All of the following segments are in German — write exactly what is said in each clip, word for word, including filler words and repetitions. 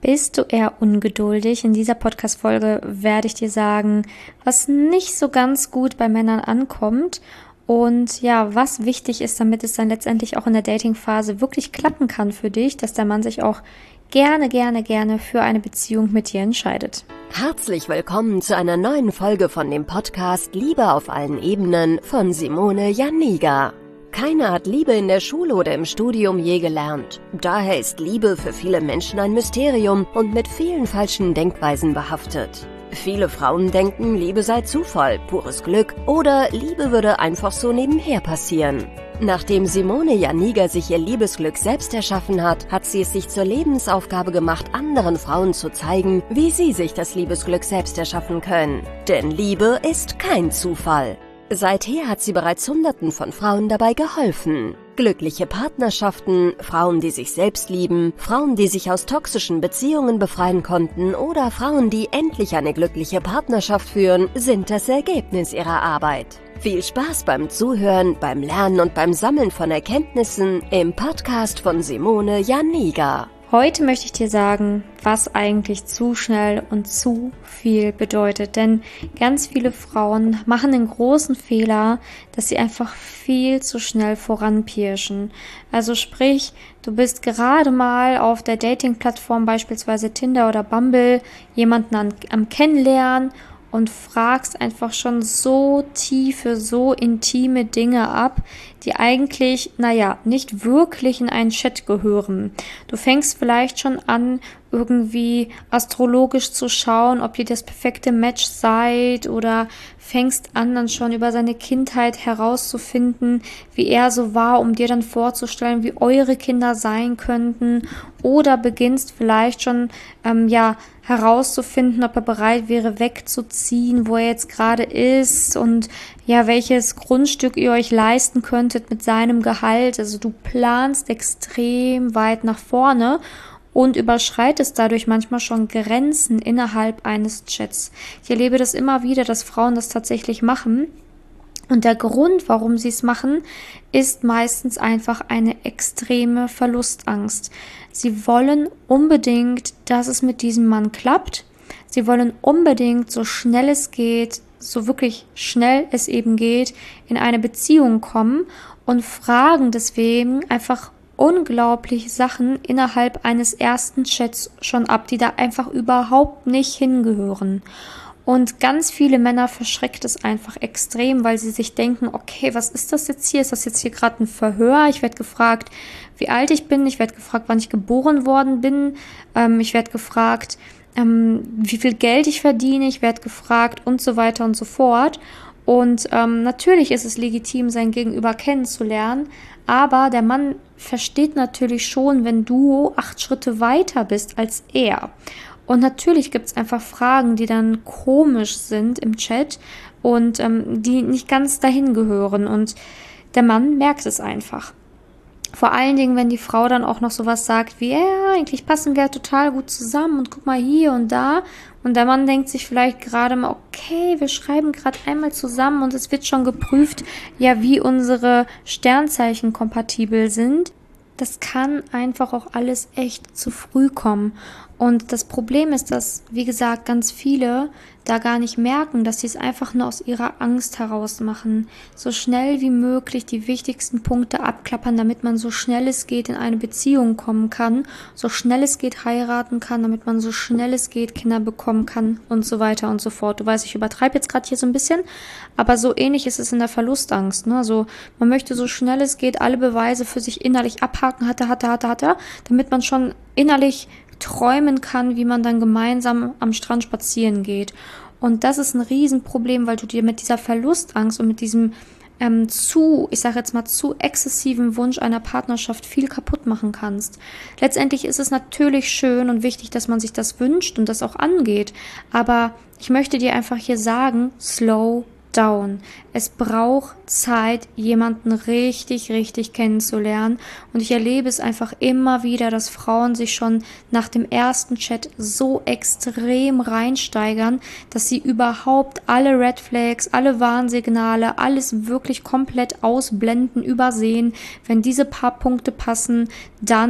Bist du eher ungeduldig? In dieser Podcast-Folge werde ich dir sagen, was nicht so ganz gut bei Männern ankommt und ja, was wichtig ist, damit es dann letztendlich auch in der Dating-Phase wirklich klappen kann für dich, dass der Mann sich auch gerne, gerne, gerne für eine Beziehung mit dir entscheidet. Herzlich willkommen zu einer neuen Folge von dem Podcast Liebe auf allen Ebenen von Simone Janiga. Keiner hat Liebe in der Schule oder im Studium je gelernt. Daher ist Liebe für viele Menschen ein Mysterium und mit vielen falschen Denkweisen behaftet. Viele Frauen denken, Liebe sei Zufall, pures Glück oder Liebe würde einfach so nebenher passieren. Nachdem Simone Janiga sich ihr Liebesglück selbst erschaffen hat, hat sie es sich zur Lebensaufgabe gemacht, anderen Frauen zu zeigen, wie sie sich das Liebesglück selbst erschaffen können. Denn Liebe ist kein Zufall. Seither hat sie bereits Hunderten von Frauen dabei geholfen. Glückliche Partnerschaften, Frauen, die sich selbst lieben, Frauen, die sich aus toxischen Beziehungen befreien konnten oder Frauen, die endlich eine glückliche Partnerschaft führen, sind das Ergebnis ihrer Arbeit. Viel Spaß beim Zuhören, beim Lernen und beim Sammeln von Erkenntnissen im Podcast von Simone Janiga. Heute möchte ich dir sagen, was eigentlich zu schnell und zu viel bedeutet. Denn ganz viele Frauen machen den großen Fehler, dass sie einfach viel zu schnell voranpirschen. Also sprich, du bist gerade mal auf der Dating-Plattform, beispielsweise Tinder oder Bumble, jemanden an, am Kennenlernen und fragst einfach schon so tiefe, so intime Dinge ab, die eigentlich, naja, nicht wirklich in einen Chat gehören. Du fängst vielleicht schon an, irgendwie astrologisch zu schauen, ob ihr das perfekte Match seid, oder fängst an, dann schon über seine Kindheit herauszufinden, wie er so war, um dir dann vorzustellen, wie eure Kinder sein könnten, oder beginnst vielleicht schon, ähm, ja, herauszufinden, ob er bereit wäre, wegzuziehen, wo er jetzt gerade ist und ja, welches Grundstück ihr euch leisten könntet mit seinem Gehalt. Also du planst extrem weit nach vorne und überschreitest dadurch manchmal schon Grenzen innerhalb eines Chats. Ich erlebe das immer wieder, dass Frauen das tatsächlich machen. Und der Grund, warum sie es machen, ist meistens einfach eine extreme Verlustangst. Sie wollen unbedingt, dass es mit diesem Mann klappt. Sie wollen unbedingt, so schnell es geht, so wirklich schnell es eben geht, in eine Beziehung kommen und fragen deswegen einfach unglaublich Sachen innerhalb eines ersten Chats schon ab, die da einfach überhaupt nicht hingehören. Und ganz viele Männer verschreckt es einfach extrem, weil sie sich denken, okay, was ist das jetzt hier? Ist das jetzt hier gerade ein Verhör? Ich werde gefragt, wie alt ich bin. Ich werde gefragt, wann ich geboren worden bin. Ähm, ich werde gefragt, ähm, wie viel Geld ich verdiene. Ich werde gefragt und so weiter und so fort. Und ähm, natürlich ist es legitim, sein Gegenüber kennenzulernen, aber der Mann versteht natürlich schon, wenn du acht Schritte weiter bist als er. Und natürlich gibt es einfach Fragen, die dann komisch sind im Chat und ähm, die nicht ganz dahin gehören. Und der Mann merkt es einfach. Vor allen Dingen, wenn die Frau dann auch noch sowas sagt wie, ja, eigentlich passen wir total gut zusammen und guck mal hier und da. Und der Mann denkt sich vielleicht gerade mal, okay, wir schreiben gerade einmal zusammen und es wird schon geprüft, ja, wie unsere Sternzeichen kompatibel sind. Das kann einfach auch alles echt zu früh kommen. Und das Problem ist, dass, wie gesagt, ganz viele da gar nicht merken, dass sie es einfach nur aus ihrer Angst heraus machen. So schnell wie möglich die wichtigsten Punkte abklappern, damit man so schnell es geht in eine Beziehung kommen kann, so schnell es geht heiraten kann, damit man so schnell es geht Kinder bekommen kann und so weiter und so fort. Du weißt, ich übertreibe jetzt gerade hier so ein bisschen, aber so ähnlich ist es in der Verlustangst. Ne? Also man möchte so schnell es geht alle Beweise für sich innerlich abhaken, hatte, hatte, hatte, hatte, damit man schon innerlich träumen kann, wie man dann gemeinsam am Strand spazieren geht. Und das ist ein Riesenproblem, weil du dir mit dieser Verlustangst und mit diesem ähm, zu, ich sage jetzt mal, zu exzessiven Wunsch einer Partnerschaft viel kaputt machen kannst. Letztendlich ist es natürlich schön und wichtig, dass man sich das wünscht und das auch angeht. Aber ich möchte dir einfach hier sagen, slow down. Es braucht Zeit, jemanden richtig, richtig kennenzulernen. Und ich erlebe es einfach immer wieder, dass Frauen sich schon nach dem ersten Chat so extrem reinsteigern, dass sie überhaupt alle Red Flags, alle Warnsignale, alles wirklich komplett ausblenden, übersehen. Wenn diese paar Punkte passen, dann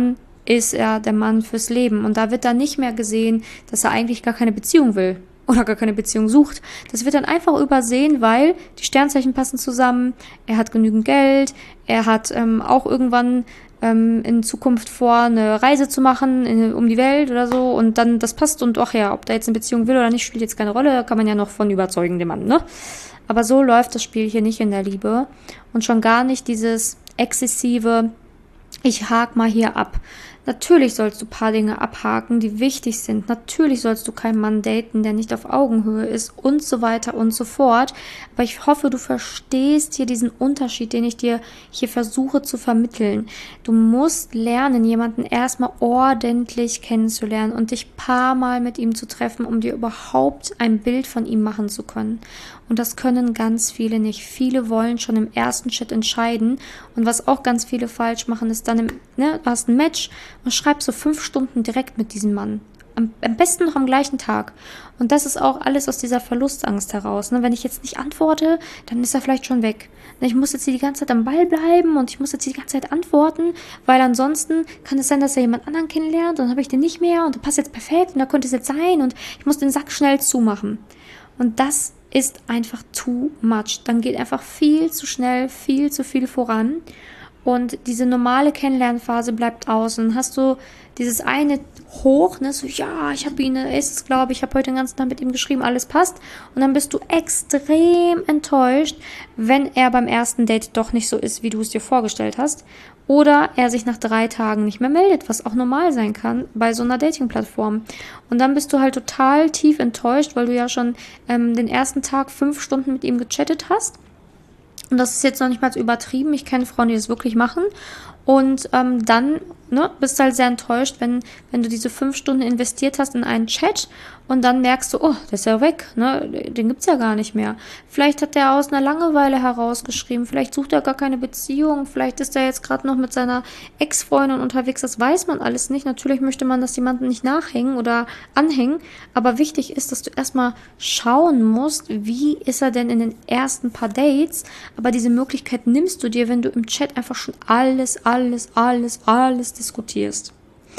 ist er der Mann fürs Leben. Und da wird dann nicht mehr gesehen, dass er eigentlich gar keine Beziehung will oder gar keine Beziehung sucht. Das wird dann einfach übersehen, weil die Sternzeichen passen zusammen, er hat genügend Geld, er hat ähm, auch irgendwann ähm, in Zukunft vor, eine Reise zu machen in, um die Welt oder so und dann das passt und ach ja, ob der jetzt eine Beziehung will oder nicht, spielt jetzt keine Rolle, kann man ja noch von überzeugen, den Mann, ne? Aber so läuft das Spiel hier nicht in der Liebe und schon gar nicht dieses exzessive, ich hake mal hier ab. Natürlich sollst du ein paar Dinge abhaken, die wichtig sind. Natürlich sollst du keinen Mann daten, der nicht auf Augenhöhe ist und so weiter und so fort. Aber ich hoffe, du verstehst hier diesen Unterschied, den ich dir hier versuche zu vermitteln. Du musst lernen, jemanden erstmal ordentlich kennenzulernen und dich paar Mal mit ihm zu treffen, um dir überhaupt ein Bild von ihm machen zu können. Und das können ganz viele nicht. Viele wollen schon im ersten Chat entscheiden. Und was auch ganz viele falsch machen, ist dann, im, ne, du hast ein Match und schreibst so fünf Stunden direkt mit diesem Mann. Am, am besten noch am gleichen Tag. Und das ist auch alles aus dieser Verlustangst heraus. Ne? Wenn ich jetzt nicht antworte, dann ist er vielleicht schon weg. Ich muss jetzt hier die ganze Zeit am Ball bleiben und ich muss jetzt hier die ganze Zeit antworten, weil ansonsten kann es sein, dass er jemand anderen kennenlernt und dann habe ich den nicht mehr und der passt jetzt perfekt und da könnte es jetzt sein und ich muss den Sack schnell zumachen. Und das ist einfach too much. Dann geht einfach viel zu schnell, viel zu viel voran. Und diese normale Kennenlernphase bleibt aus. Und dann hast du dieses eine Hoch, ne, so, ja, ich habe ihn, er ist es, glaube ich, ich habe heute den ganzen Tag mit ihm geschrieben, alles passt. Und dann bist du extrem enttäuscht, wenn er beim ersten Date doch nicht so ist, wie du es dir vorgestellt hast. Oder er sich nach drei Tagen nicht mehr meldet, was auch normal sein kann bei so einer Dating-Plattform. Und dann bist du halt total tief enttäuscht, weil du ja schon ähm, den ersten Tag fünf Stunden mit ihm gechattet hast. Und das ist jetzt noch nicht mal übertrieben. Ich kenne Frauen, die das wirklich machen. Und ähm, dann ne, bist du halt sehr enttäuscht, wenn, wenn du diese fünf Stunden investiert hast in einen Chat und dann merkst du, oh, der ist ja weg, ne? Den gibt's ja gar nicht mehr. Vielleicht hat der aus einer Langeweile herausgeschrieben, vielleicht sucht er gar keine Beziehung, vielleicht ist er jetzt gerade noch mit seiner Ex-Freundin unterwegs, das weiß man alles nicht. Natürlich möchte man, dass jemanden nicht nachhängen oder anhängen, aber wichtig ist, dass du erstmal schauen musst, wie ist er denn in den ersten paar Dates, aber diese Möglichkeit nimmst du dir, wenn du im Chat einfach schon alles, alles, alles, alles diskutierst.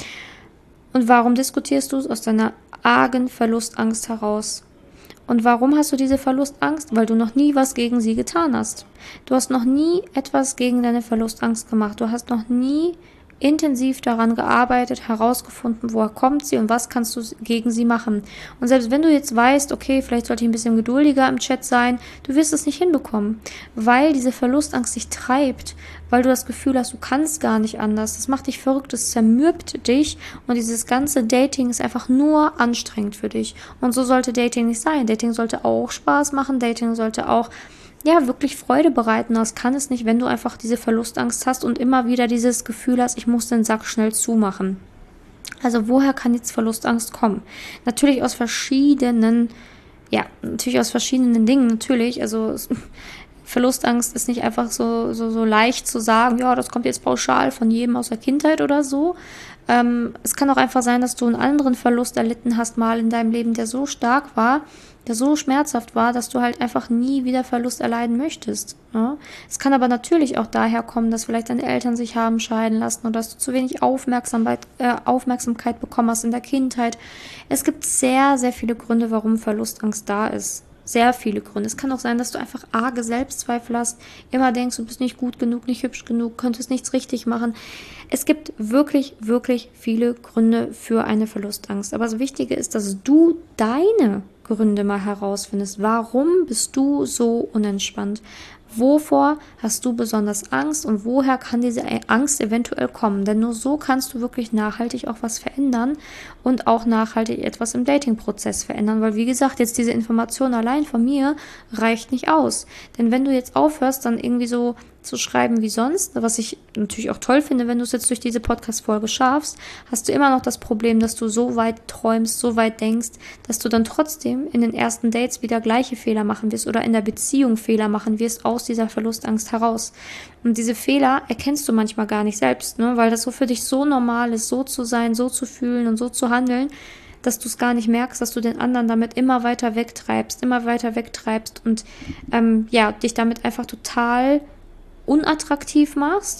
Und warum diskutierst du es? Aus deiner argen Verlustangst heraus. Und warum hast du diese Verlustangst? Weil du noch nie was gegen sie getan hast. Du hast noch nie etwas gegen deine Verlustangst gemacht. Du hast noch nie intensiv daran gearbeitet, herausgefunden, woher kommt sie und was kannst du gegen sie machen. Und selbst wenn du jetzt weißt, okay, vielleicht sollte ich ein bisschen geduldiger im Chat sein, du wirst es nicht hinbekommen, weil diese Verlustangst dich treibt, weil du das Gefühl hast, du kannst gar nicht anders. Das macht dich verrückt, das zermürbt dich und dieses ganze Dating ist einfach nur anstrengend für dich. Und so sollte Dating nicht sein. Dating sollte auch Spaß machen, Dating sollte auch ja, wirklich Freude bereiten. Das kann es nicht, wenn du einfach diese Verlustangst hast und immer wieder dieses Gefühl hast, ich muss den Sack schnell zumachen. Also woher kann jetzt Verlustangst kommen? Natürlich aus verschiedenen, ja, natürlich aus verschiedenen Dingen, natürlich. Also Verlustangst ist nicht einfach so, so, so leicht zu sagen, ja, das kommt jetzt pauschal von jedem aus der Kindheit oder so. Ähm, es kann auch einfach sein, dass du einen anderen Verlust erlitten hast mal in deinem Leben, der so stark war, der so schmerzhaft war, dass du halt einfach nie wieder Verlust erleiden möchtest. Ne? Es kann aber natürlich auch daher kommen, dass vielleicht deine Eltern sich haben scheiden lassen oder dass du zu wenig Aufmerksamkeit, äh, Aufmerksamkeit bekommen hast in der Kindheit. Es gibt sehr, sehr viele Gründe, warum Verlustangst da ist. Sehr viele Gründe. Es kann auch sein, dass du einfach arge Selbstzweifel hast, immer denkst, du bist nicht gut genug, nicht hübsch genug, könntest nichts richtig machen. Es gibt wirklich, wirklich viele Gründe für eine Verlustangst. Aber das Wichtige ist, dass du deine Gründe mal herausfindest. Warum bist du so unentspannt? Wovor hast du besonders Angst und woher kann diese Angst eventuell kommen? Denn nur so kannst du wirklich nachhaltig auch was verändern und auch nachhaltig etwas im Dating-Prozess verändern, weil wie gesagt, jetzt diese Information allein von mir reicht nicht aus. Denn wenn du jetzt aufhörst, dann irgendwie so zu schreiben wie sonst, was ich natürlich auch toll finde, wenn du es jetzt durch diese Podcast-Folge schaffst, hast du immer noch das Problem, dass du so weit träumst, so weit denkst, dass du dann trotzdem in den ersten Dates wieder gleiche Fehler machen wirst oder in der Beziehung Fehler machen wirst aus dieser Verlustangst heraus. Und diese Fehler erkennst du manchmal gar nicht selbst, ne, weil das so für dich so normal ist, so zu sein, so zu fühlen und so zu handeln, dass du es gar nicht merkst, dass du den anderen damit immer weiter wegtreibst, immer weiter wegtreibst und ähm, ja, dich damit einfach total unattraktiv machst,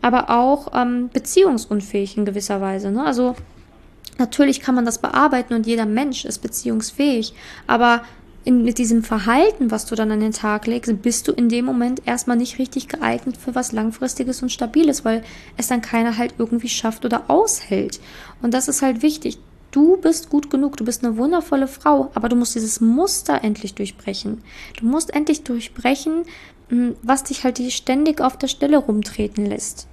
aber auch ähm, beziehungsunfähig in gewisser Weise. Ne? Also natürlich kann man das bearbeiten und jeder Mensch ist beziehungsfähig, aber in, mit diesem Verhalten, was du dann an den Tag legst, bist du in dem Moment erstmal nicht richtig geeignet für was Langfristiges und Stabiles, weil es dann keiner halt irgendwie schafft oder aushält. Und das ist halt wichtig. Du bist gut genug, du bist eine wundervolle Frau, aber du musst dieses Muster endlich durchbrechen. Du musst endlich durchbrechen, was dich halt ständig auf der Stelle rumtreten lässt.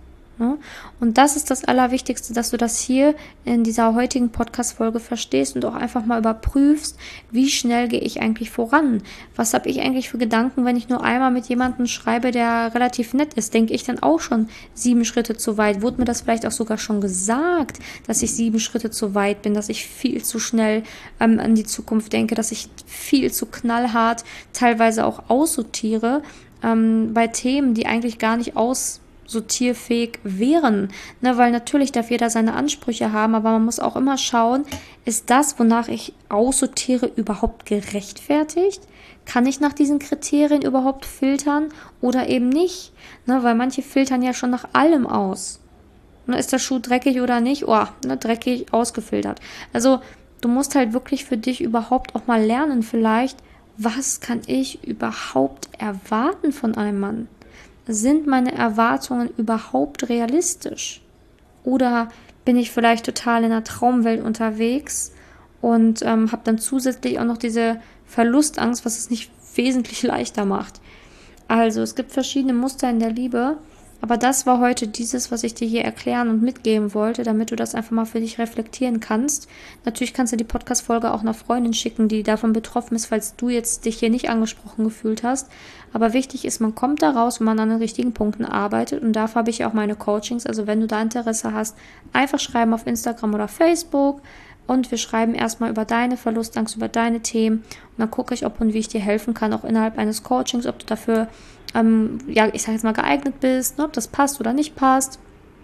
Und das ist das Allerwichtigste, dass du das hier in dieser heutigen Podcast-Folge verstehst und auch einfach mal überprüfst, wie schnell gehe ich eigentlich voran? Was habe ich eigentlich für Gedanken, wenn ich nur einmal mit jemandem schreibe, der relativ nett ist? Denke ich dann auch schon sieben Schritte zu weit? Wurde mir das vielleicht auch sogar schon gesagt, dass ich sieben Schritte zu weit bin, dass ich viel zu schnell ähm, an die Zukunft denke, dass ich viel zu knallhart teilweise auch aussortiere ähm, bei Themen, die eigentlich gar nicht aus sortierfähig wären, ne, weil natürlich darf jeder seine Ansprüche haben, aber man muss auch immer schauen, ist das, wonach ich aussortiere, überhaupt gerechtfertigt? Kann ich nach diesen Kriterien überhaupt filtern oder eben nicht? Ne, weil manche filtern ja schon nach allem aus. Ne, ist der Schuh dreckig oder nicht? Oh, ne, dreckig, ausgefiltert. Also du musst halt wirklich für dich überhaupt auch mal lernen vielleicht, was kann ich überhaupt erwarten von einem Mann? Sind meine Erwartungen überhaupt realistisch? Oder bin ich vielleicht total in einer Traumwelt unterwegs und ähm, habe dann zusätzlich auch noch diese Verlustangst, was es nicht wesentlich leichter macht? Also es gibt verschiedene Muster in der Liebe, aber das war heute dieses, was ich dir hier erklären und mitgeben wollte, damit du das einfach mal für dich reflektieren kannst. Natürlich kannst du die Podcast-Folge auch einer Freundin schicken, die davon betroffen ist, falls du jetzt dich hier nicht angesprochen gefühlt hast. Aber wichtig ist, man kommt da raus, wenn man an den richtigen Punkten arbeitet, und dafür habe ich auch meine Coachings. Also wenn du da Interesse hast, einfach schreiben auf Instagram oder Facebook. Und wir schreiben erstmal über deine Verlustangst, über deine Themen. Und dann gucke ich, ob und wie ich dir helfen kann, auch innerhalb eines Coachings, ob du dafür, ähm, ja, ich sage jetzt mal, geeignet bist, ne, ob das passt oder nicht passt,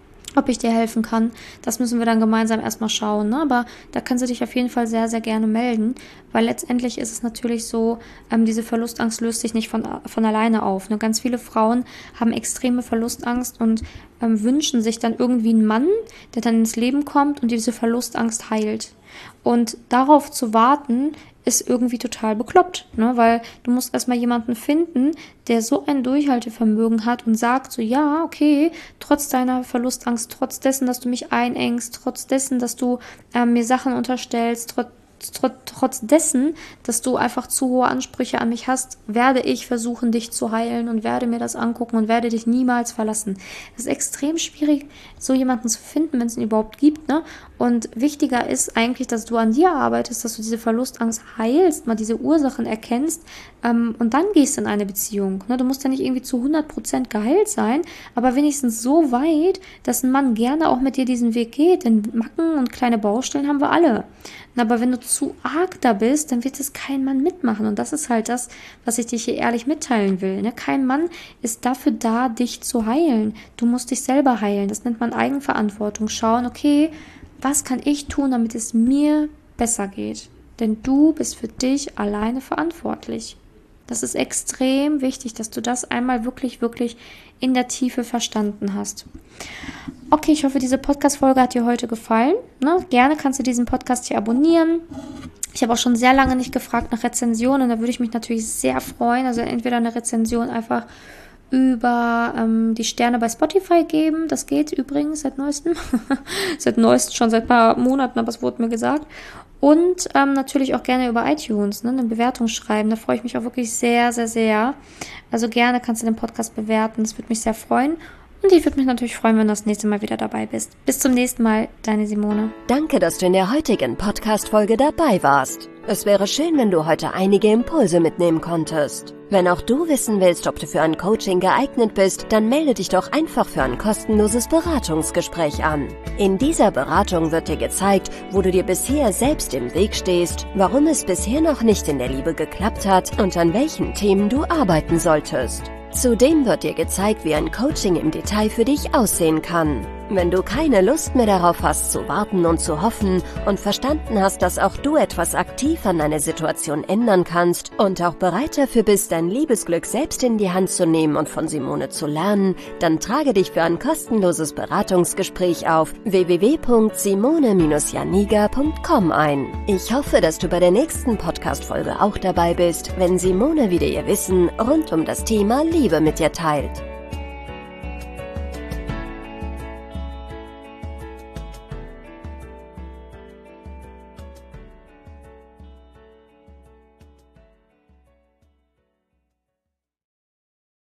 ob ich dir helfen kann. Das müssen wir dann gemeinsam erstmal schauen. Ne? Aber da kannst du dich auf jeden Fall sehr, sehr gerne melden, weil letztendlich ist es natürlich so, ähm, diese Verlustangst löst sich nicht von, von alleine auf. Ne? Ganz viele Frauen haben extreme Verlustangst und ähm, wünschen sich dann irgendwie einen Mann, der dann ins Leben kommt und diese Verlustangst heilt. Und darauf zu warten, ist irgendwie total bekloppt, ne? Weil du musst erstmal jemanden finden, der so ein Durchhaltevermögen hat und sagt so, ja, okay, trotz deiner Verlustangst, trotz dessen, dass du mich einengst, trotz dessen, dass du äh, mir Sachen unterstellst, trotz Trotz, trotz dessen, dass du einfach zu hohe Ansprüche an mich hast, werde ich versuchen, dich zu heilen und werde mir das angucken und werde dich niemals verlassen. Es ist extrem schwierig, so jemanden zu finden, wenn es ihn überhaupt gibt, ne? Und wichtiger ist eigentlich, dass du an dir arbeitest, dass du diese Verlustangst heilst, mal diese Ursachen erkennst, ähm, und dann gehst du in eine Beziehung. Ne? Du musst ja nicht irgendwie zu hundert Prozent geheilt sein, aber wenigstens so weit, dass ein Mann gerne auch mit dir diesen Weg geht, denn Macken und kleine Baustellen haben wir alle. Aber wenn du zu arg da bist, dann wird es kein Mann mitmachen. Und das ist halt das, was ich dir hier ehrlich mitteilen will. Ne? Kein Mann ist dafür da, dich zu heilen. Du musst dich selber heilen. Das nennt man Eigenverantwortung. Schauen, okay, was kann ich tun, damit es mir besser geht? Denn du bist für dich alleine verantwortlich. Das ist extrem wichtig, dass du das einmal wirklich, wirklich in der Tiefe verstanden hast. Okay, ich hoffe, diese Podcast-Folge hat dir heute gefallen. Ne? Gerne kannst du diesen Podcast hier abonnieren. Ich habe auch schon sehr lange nicht gefragt nach Rezensionen. Da würde ich mich natürlich sehr freuen. Also entweder eine Rezension einfach über ähm, die Sterne bei Spotify geben. Das geht übrigens seit neuestem. seit neuestem, schon seit ein paar Monaten, aber es wurde mir gesagt. Und ähm, natürlich auch gerne über iTunes, ne, eine Bewertung schreiben. Da freue ich mich auch wirklich sehr, sehr, sehr. Also gerne kannst du den Podcast bewerten. Das würde mich sehr freuen. Und ich würde mich natürlich freuen, wenn du das nächste Mal wieder dabei bist. Bis zum nächsten Mal, deine Simone. Danke, dass du in der heutigen Podcast-Folge dabei warst. Es wäre schön, wenn du heute einige Impulse mitnehmen konntest. Wenn auch du wissen willst, ob du für ein Coaching geeignet bist, dann melde dich doch einfach für ein kostenloses Beratungsgespräch an. In dieser Beratung wird dir gezeigt, wo du dir bisher selbst im Weg stehst, warum es bisher noch nicht in der Liebe geklappt hat und an welchen Themen du arbeiten solltest. Zudem wird dir gezeigt, wie ein Coaching im Detail für dich aussehen kann. Wenn du keine Lust mehr darauf hast, zu warten und zu hoffen und verstanden hast, dass auch du etwas aktiv an deiner Situation ändern kannst und auch bereit dafür bist, dein Liebesglück selbst in die Hand zu nehmen und von Simone zu lernen, dann trage dich für ein kostenloses Beratungsgespräch auf w w w punkt simone Bindestrich janiga punkt com ein. Ich hoffe, dass du bei der nächsten Podcast-Folge auch dabei bist, wenn Simone wieder ihr Wissen rund um das Thema Liebe mit dir teilt.